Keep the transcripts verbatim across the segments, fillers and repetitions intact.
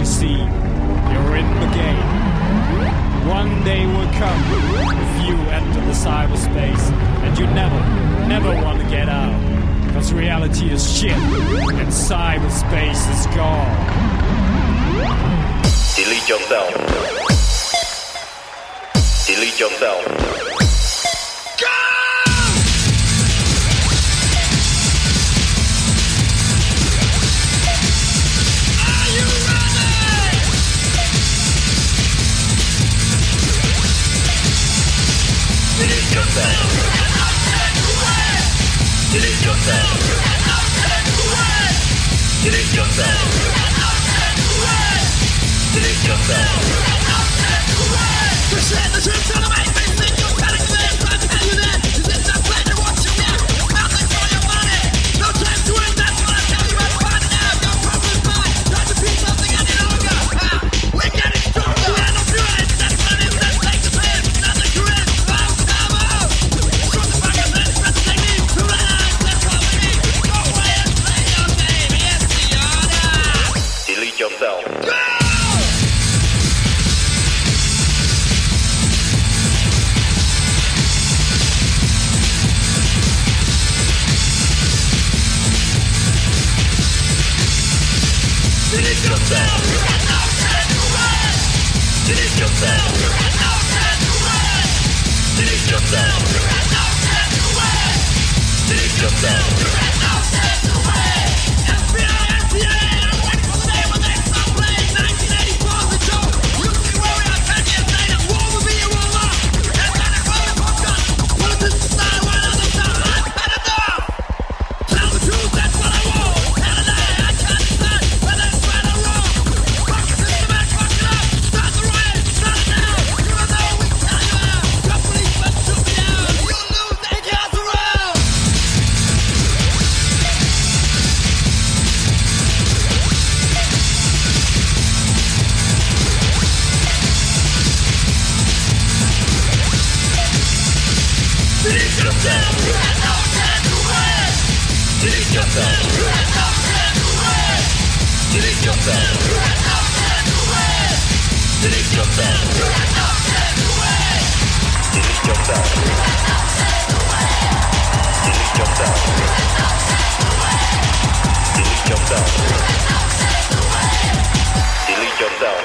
You see, you're in the game. One day will come if you enter the cyberspace, and you never, never want to get out. Because reality is shit, and cyberspace is gone. Delete yourself. Delete yourself. Delete yourself. Delete yourself. Delete yourself. Delete yourself. Just let the truth out of my face. Think you're telling me if I tell you that. Is it not play to watch you now? Nothing for your money. No time to win. That's what I tell you. I'm fine now. Your problem's mine. Try to be something any longer. Ah, we're getting stronger. We're not doing it. That's what it is. Let's take the pain. Nothing to it. Delete yourself. Go! Delete yourself. Delete yourself. Delete yourself. Delete yourself. F B I, F B I, I'm waiting for the day when they stop playing. nineteen eighty-four is the show. You see where we are ten years later. War will be a war lost. And then it's all the fuck up. Politicians start one on the top. I've had enough. Tell the truth, that's what I want. Tell a lie, I can't decide whether it's right or wrong. Fuck the system and fuck it up. Start the riot, start it now. Even though we tell you how. Your policemen shoot me down. You'll lose the idiots around. Delete yourself. Delete yourself. Delete yourself. Delete yourself. Delete yourself. Delete yourself. Delete yourself. Delete yourself.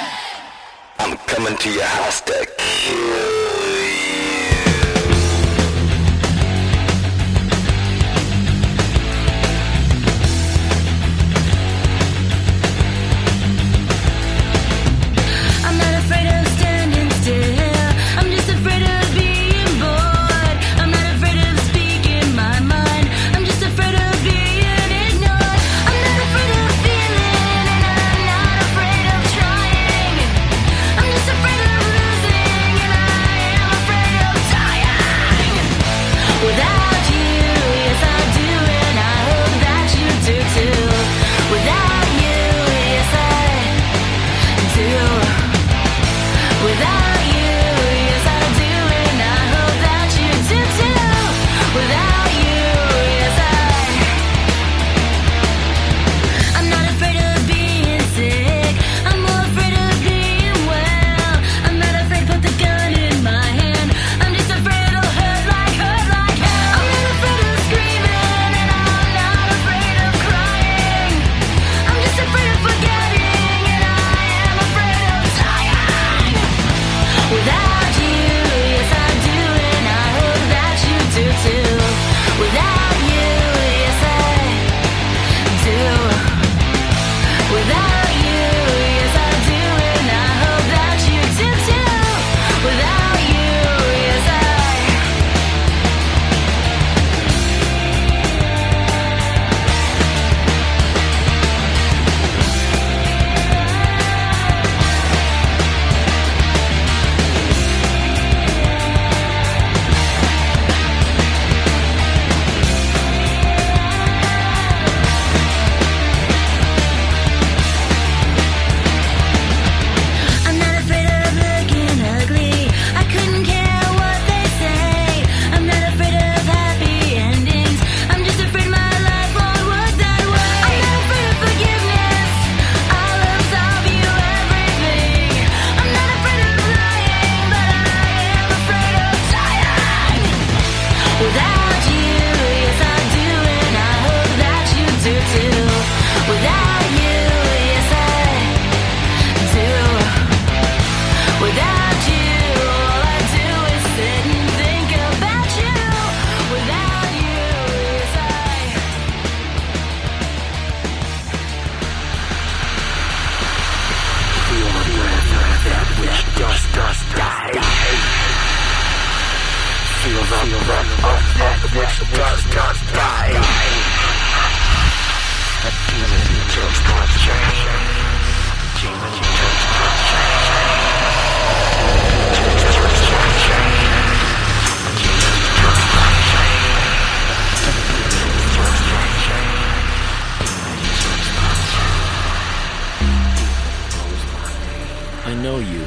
I'm coming to your house to kill you. feel that, feel that, up that, which does not die. That feeling you touch my chain. Feeling you touch my chain. Feeling you touch my chain. Feeling you touch my chain. Feeling you touch my chain. Feeling you touch my chain. I know you.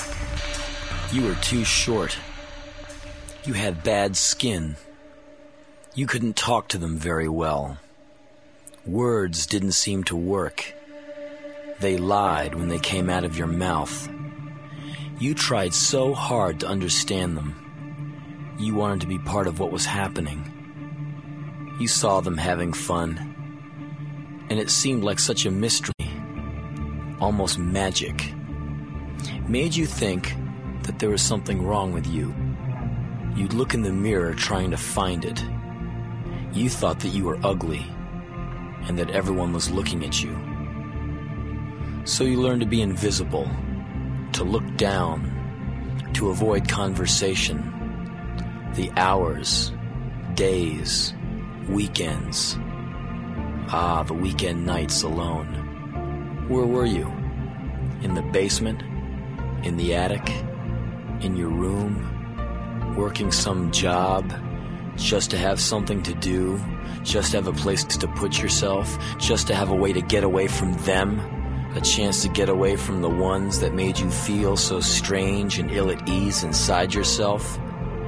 You were too short. You had bad skin. You couldn't talk to them very well. Words didn't seem to work. They lied when they came out of your mouth. You tried so hard to understand them. You wanted to be part of what was happening. You saw them having fun, and it seemed like such a mystery, almost magic. It made you think that there was something wrong with you. You'd look in the mirror trying to find it. You thought that you were ugly and that everyone was looking at you. So you learned to be invisible, to look down, to avoid conversation. The hours, days, weekends. Ah, the weekend nights alone. Where were you? In the basement? In the attic? In your room? Working some job, just to have something to do, just to have a place to put yourself, just to have a way to get away from them, a chance to get away from the ones that made you feel so strange and ill at ease inside yourself.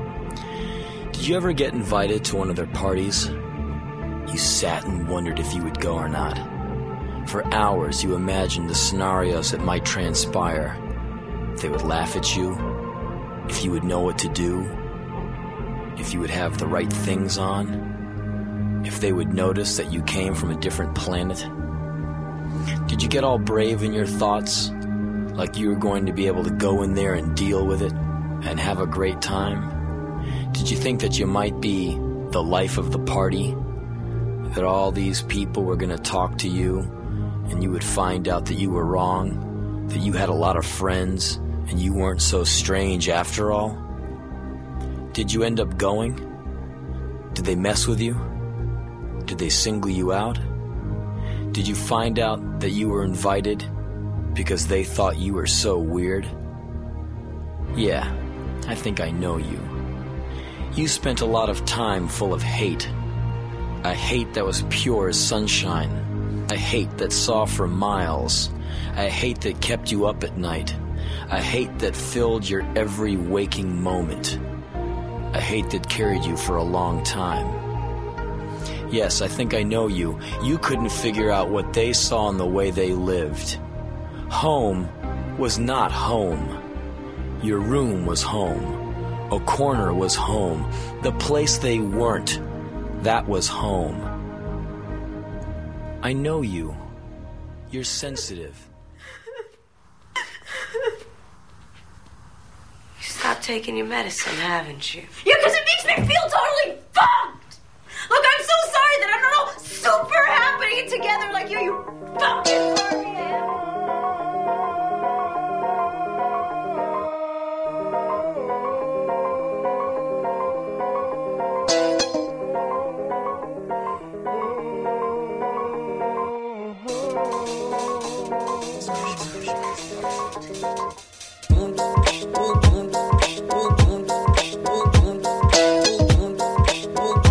Did you ever get invited to one of their parties? You sat and wondered if you would go or not. For hours you imagined the scenarios that might transpire. If they would laugh at you, if you would know what to do, if you would have the right things on, if they would notice that you came from a different planet. Did you get all brave in your thoughts, like you were going to be able to go in there and deal with it and have a great time? Did you think that you might be the life of the party, that all these people were going to talk to you and you would find out that you were wrong, that you had a lot of friends and you weren't so strange after all? Did you end up going? Did they mess with you? Did they single you out? Did you find out that you were invited because they thought you were so weird? Yeah, I think I know you. You spent a lot of time full of hate. A hate that was pure as sunshine. A hate that saw for miles. A hate that kept you up at night. A hate that filled your every waking moment. A hate that carried you for a long time. Yes, I think I know you. You couldn't figure out what they saw in the way they lived. Home was not home. Your room was home. A corner was home. The place they weren't, that was home. I know you. You're sensitive. You stopped taking your medicine, haven't you? Yeah, because it makes me feel totally fucked! Look, I'm so sorry that I'm not all super happy and together like you, you fucking Barbie head.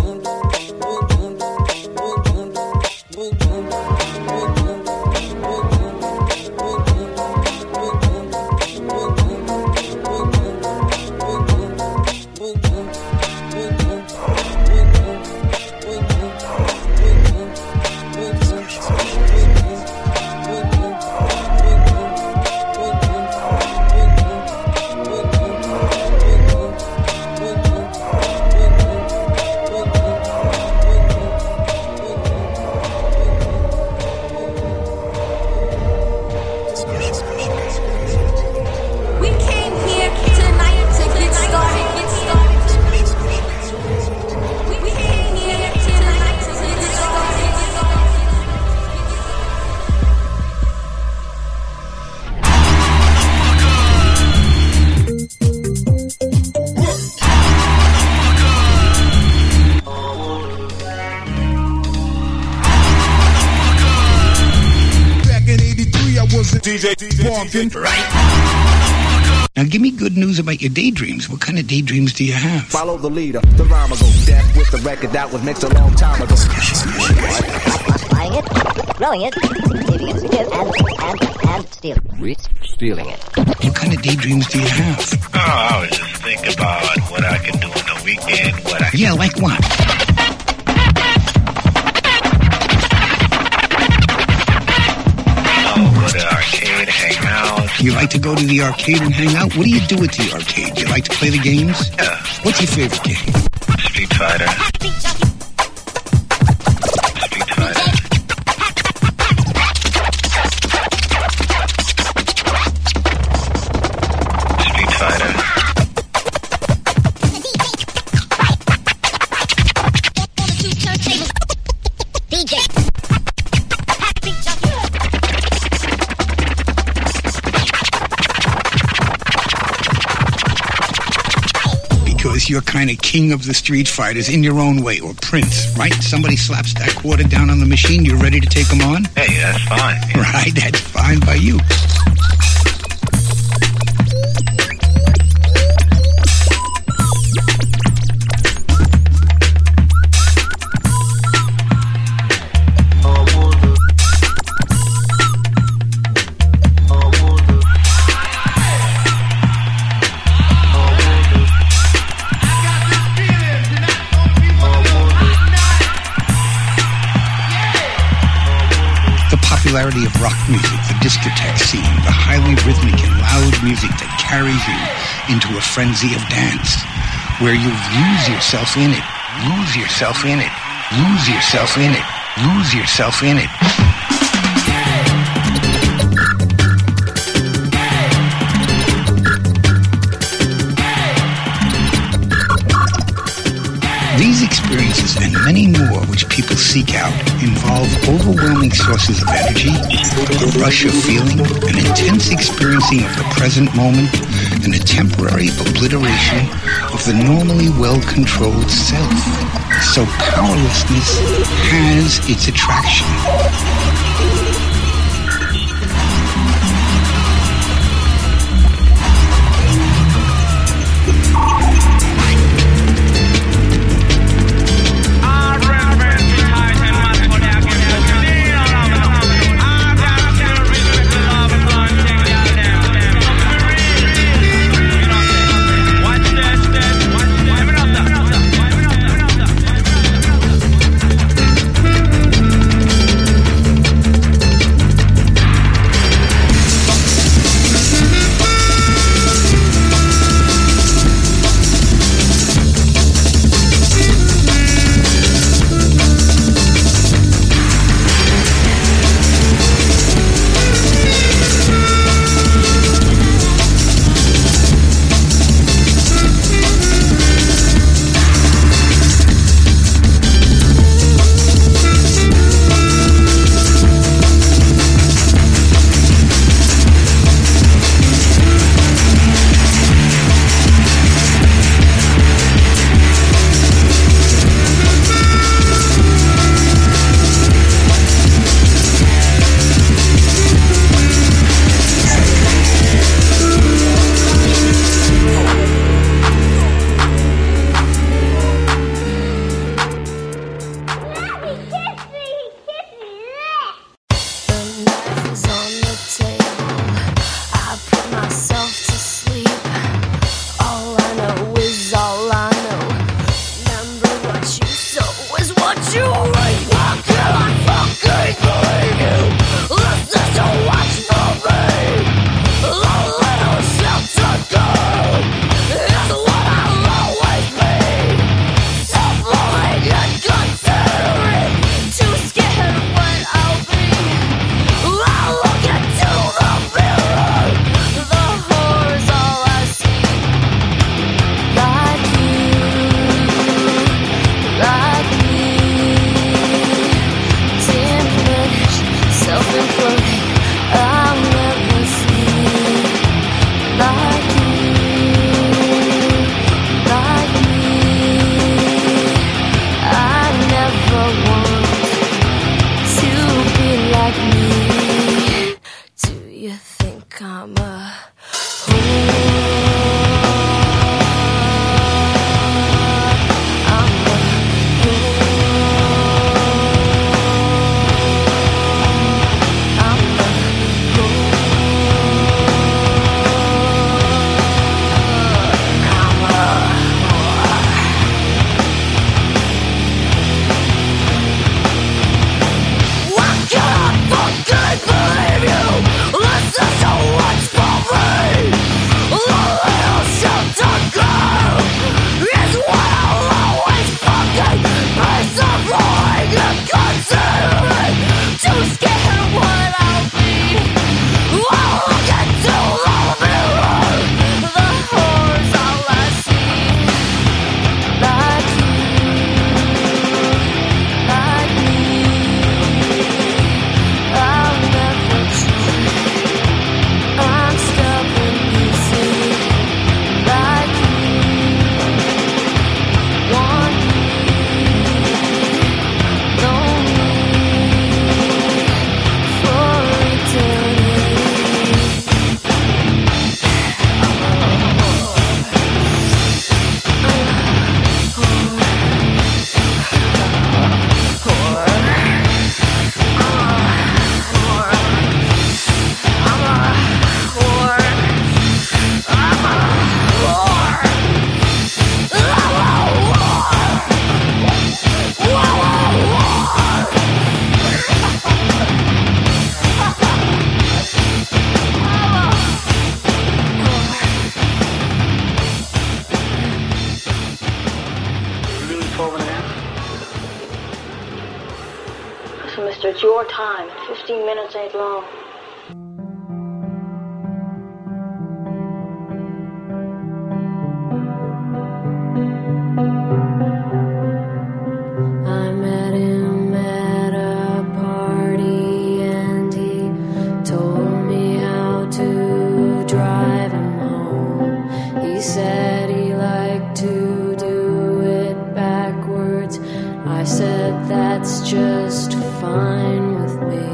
Boom, boom, boom, boom, boom, boom, boom. D J Walking. Now give me good news about your daydreams. What kind of daydreams do you have? Follow the leader. The rhyme will go deaf with the record that was mixed a long time ago. Buying it, growing it, keeping it as it is, and, and, and stealing, stealing it. What kind of daydreams do you have? Oh, I was just thinking about what I can do on the weekend, what I can... Yeah, like what? Go to the arcade, hang out. You like to go to the arcade and hang out? What do you do at the arcade? You like to play the games? Yeah. What's your favorite game? Street Fighter. Street Fighter. Street Fighter. D J. Because you're kind of king of the Street Fighters in your own way, or Prince, right? Somebody slaps that quarter down on the machine, you're ready to take them on? Hey, that's fine. Yeah. Right, that's fine by you. Popularity of rock music, the discotheque scene, the highly rhythmic and loud music that carries you into a frenzy of dance, where you lose yourself in it, lose yourself in it, lose yourself in it, lose yourself in it. These experiences and many more which people seek out involve overwhelming sources of energy, a rush of feeling, an intense experiencing of the present moment, and a temporary obliteration of the normally well-controlled self. So powerlessness has its attraction. twelve and a half. Listen, mister, it's your time. Fifteen minutes ain't long. I met him at a party and he told me how to drive him home. He said he liked to do it backwards. I said that's just fine with me.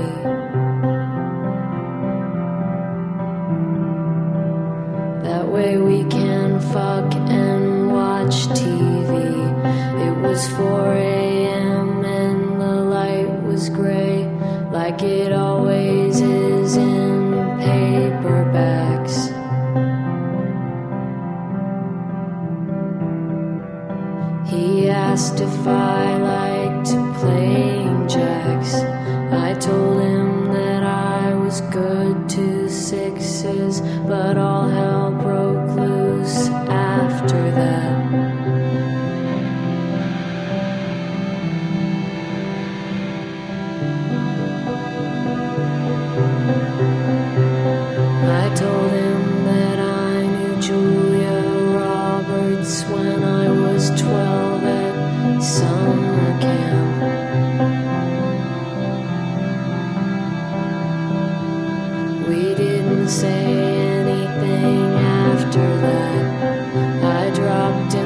That way we can fuck and watch T V. It was four a.m. and the light was gray, like it always is in paperbacks. He asked if I liked playing jacks. I told him that I was good to sixes, but all hell broke loose after that. I told him that I knew Julia Roberts when I was twelve at summer camp. We didn't say anything after that. I dropped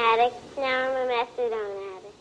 addict. Now I'm a methadone addict.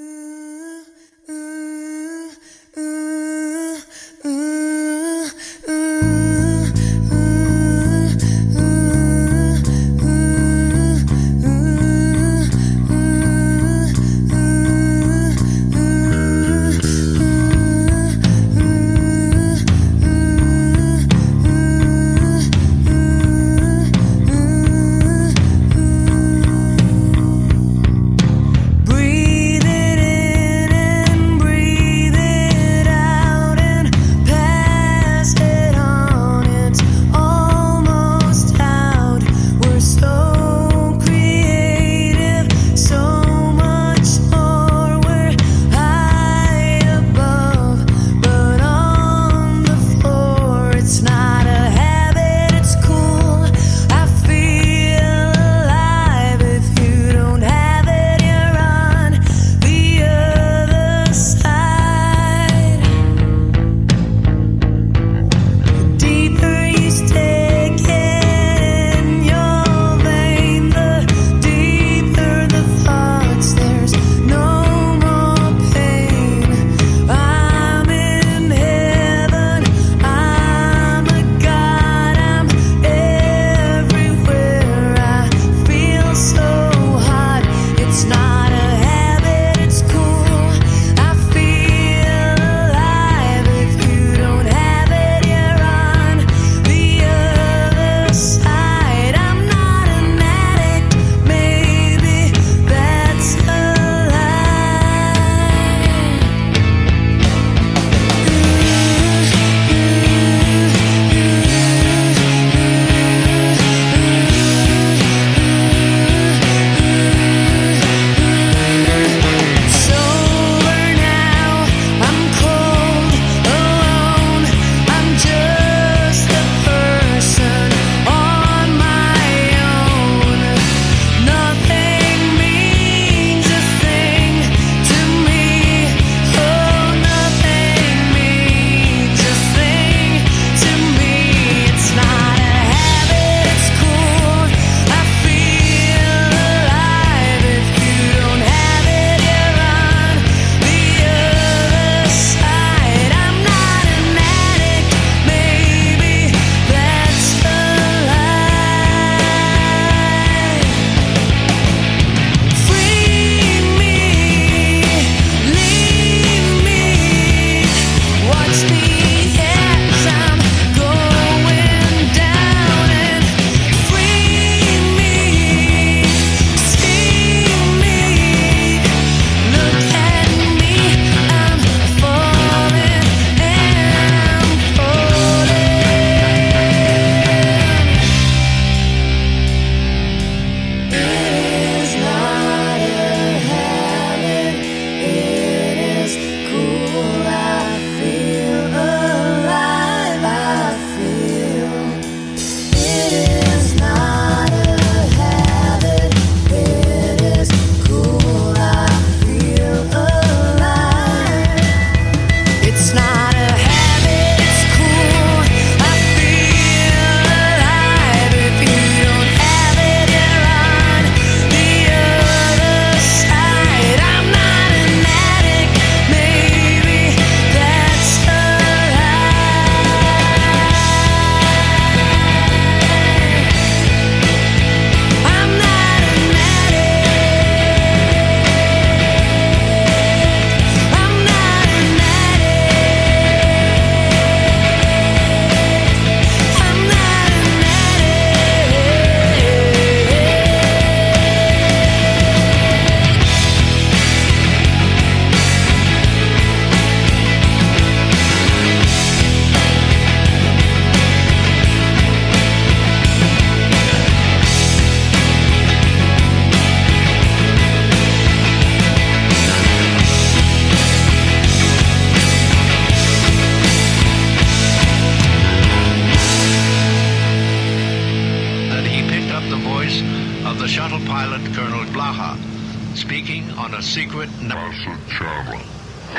speaking on a secret NASA channel. Houston,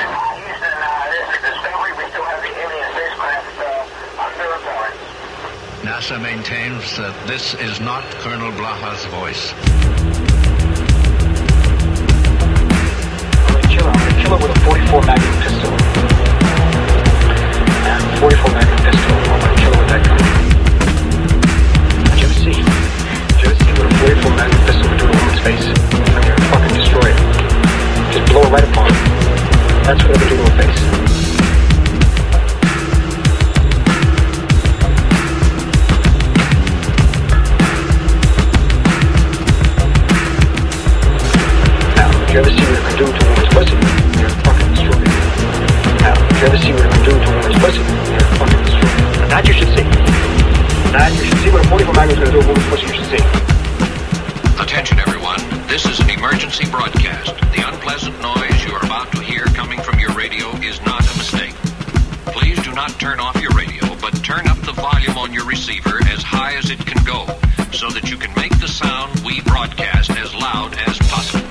uh, this is Discovery. We still have the alien spacecraft uh, under reports. NASA maintains that this is not Colonel Blaha's voice. kill it with a forty-four Magnum pistol. Yeah, forty-four Magnum pistol. I'm gonna kill it with that gun. Did you ever see? Did you ever see what a forty-four Magnum pistol would do to a woman's face? I'm gonna fucking destroy it. Just blow it right upon it. That's what it would do to her face. Did you ever see what it can do to a woman's pussy? You're fucking destroyed. Now, did you ever see what it can do to a woman's pussy? You're fucking destroyed. That you should see. That you should see what a forty-four Magnum is going to do to a woman's pussy. You should see. Attention, everyone. This is an emergency broadcast. The unpleasant noise you are about to hear coming from your radio is not a mistake. Please do not turn off your radio, but turn up the volume on your receiver as high as it can go, so that you can make the sound we broadcast as loud as possible.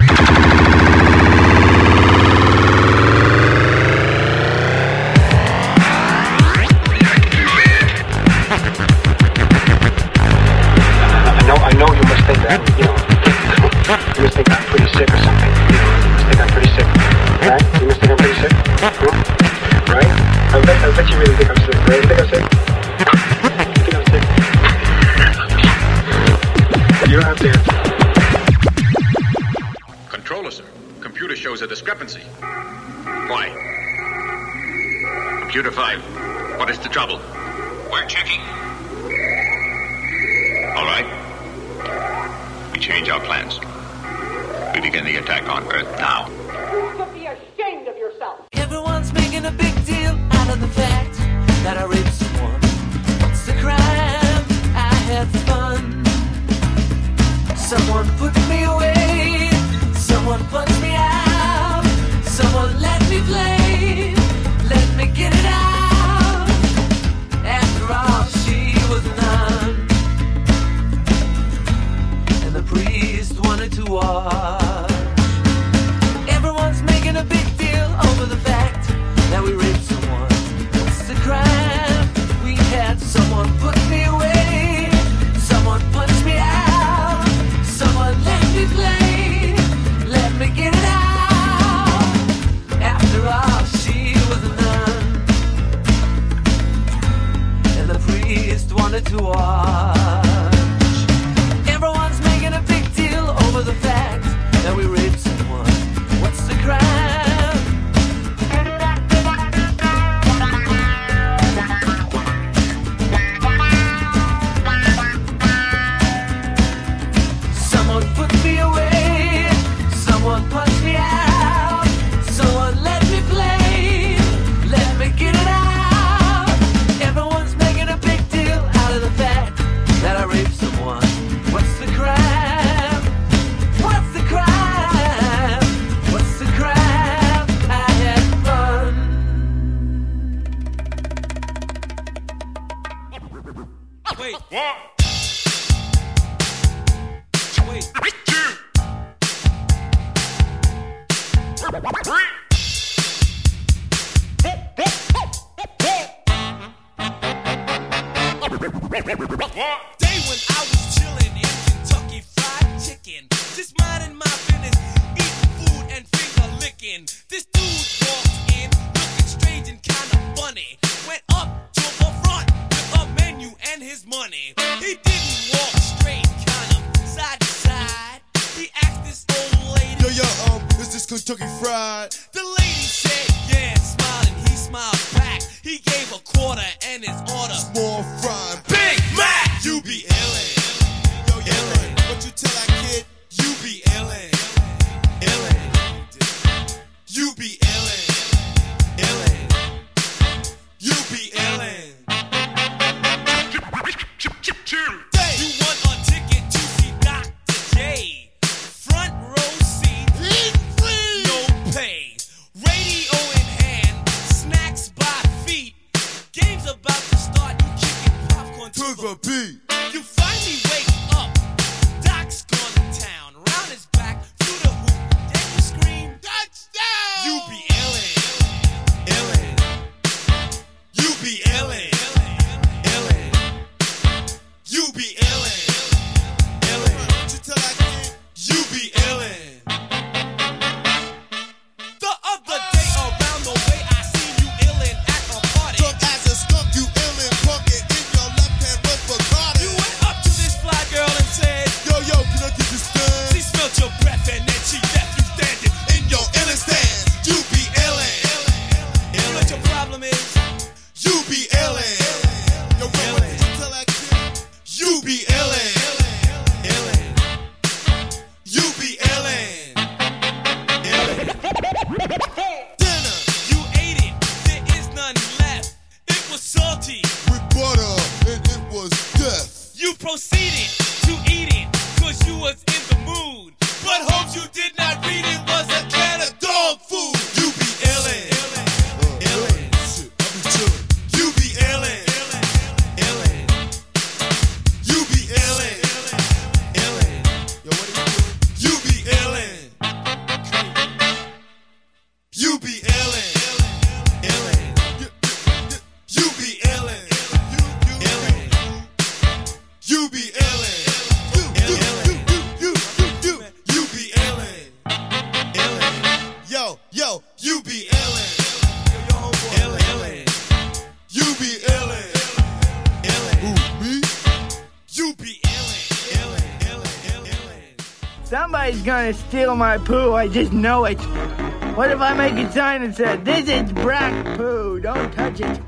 I know, I know you must think that, you know, you must think I'm pretty sick or something. You know, you must think I'm pretty sick. Right? You must think I'm pretty sick? Hmm? Right? I bet, I bet you really think I'm sick. Right? You think I'm sick? You think I'm sick? You don't have to answer. Controller, sir. Computer shows a discrepancy. Why? Computer five, what is the trouble? We're checking. All right. We change our plans. We begin the attack on Earth now. You should be ashamed of yourself. Everyone's making a big deal out of the fact that I raped someone. What's the crime? I had fun. Someone put me away. Someone punched me out. Someone let me play. Let me get it out. After all, she was none. And the priest wanted to watch. Everyone's making a big deal over the fact that we raped someone. What's the crime? We had someone put me away. Someone punched me out. Someone let me play. Let me get it out. After all, she was a nun. And the priest wanted to watch. Everyone's making a big deal over the fact that we raped someone. What's the crime? Someone put me away. Someone punched me out. Someone let me play. Let me get it out. Everyone's making a big deal out of the fact that I raped someone. What's the crime? What's the crime? What's the crime? I had fun. Wait. What? Wait. Day when I was chillin' in Kentucky Fried Chicken, just minding my business, eating food and finger licking. This dude walked in, looking strange and kinda funny. Went up to the front with a menu and his money. He didn't walk straight, kind of side to side. He asked this old lady, Yo, yo, um, is this Kentucky Fried? The lady said, yeah, smiling, he smiled back. He gave a quarter and his order, Small fry. Big Mac. You be illin', Yo, yo, illin'. What you tell that kid? you be illin', illin'. You be illin', illin'. You be illin'. You want a ticket to see Doctor J? Front row seat, no pay. Radio in hand, snacks by feet. Game's about to start, you kicking popcorn To the beat. You finally wake up. Doc's gone to town. Round his back, through the hoop. Then you scream, touchdown! You be illin', illin'. You be illin', illin'. You be illin', illin'. What you tell that kid? You be illin'. The Somebody's gonna steal my poo, I just know it. What if I make a sign that says, this is Brack poo, don't touch it?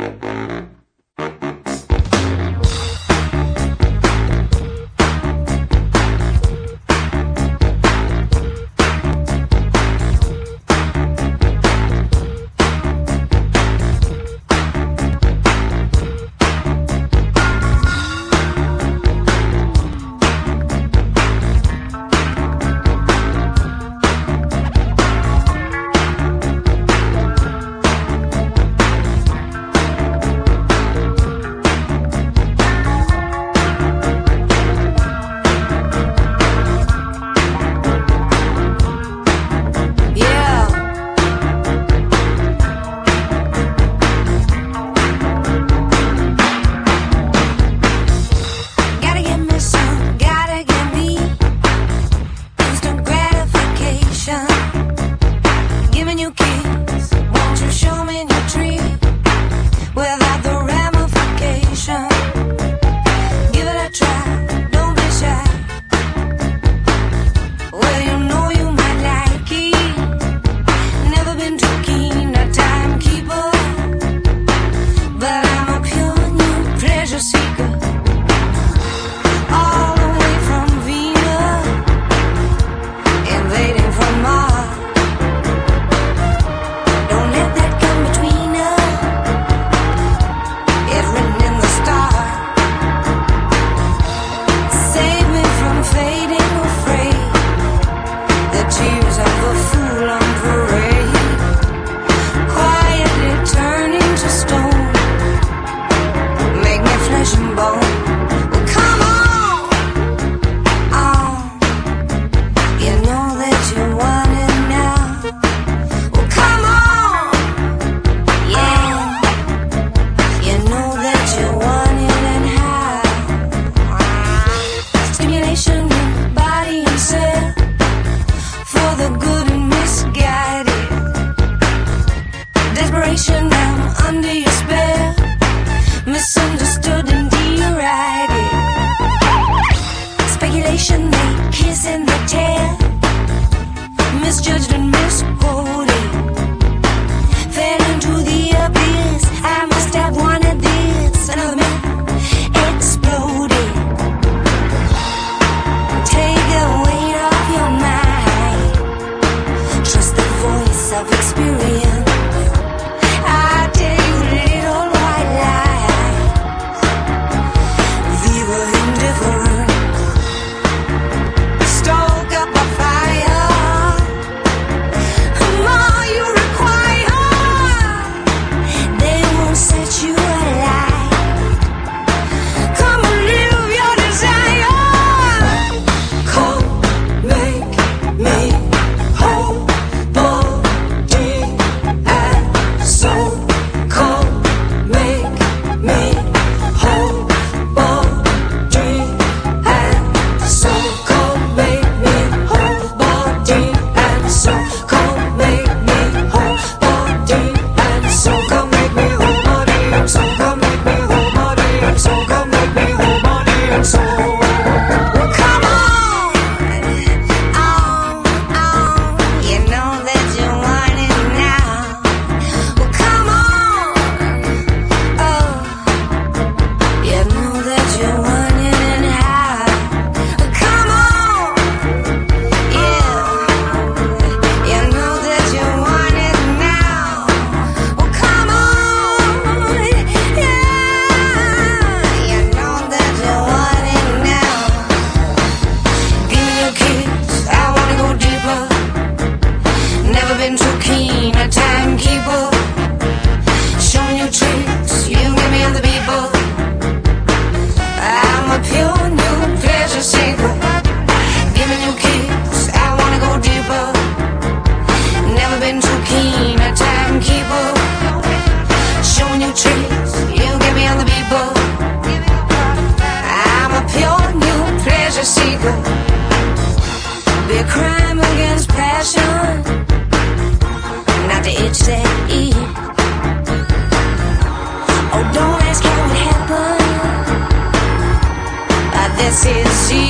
This is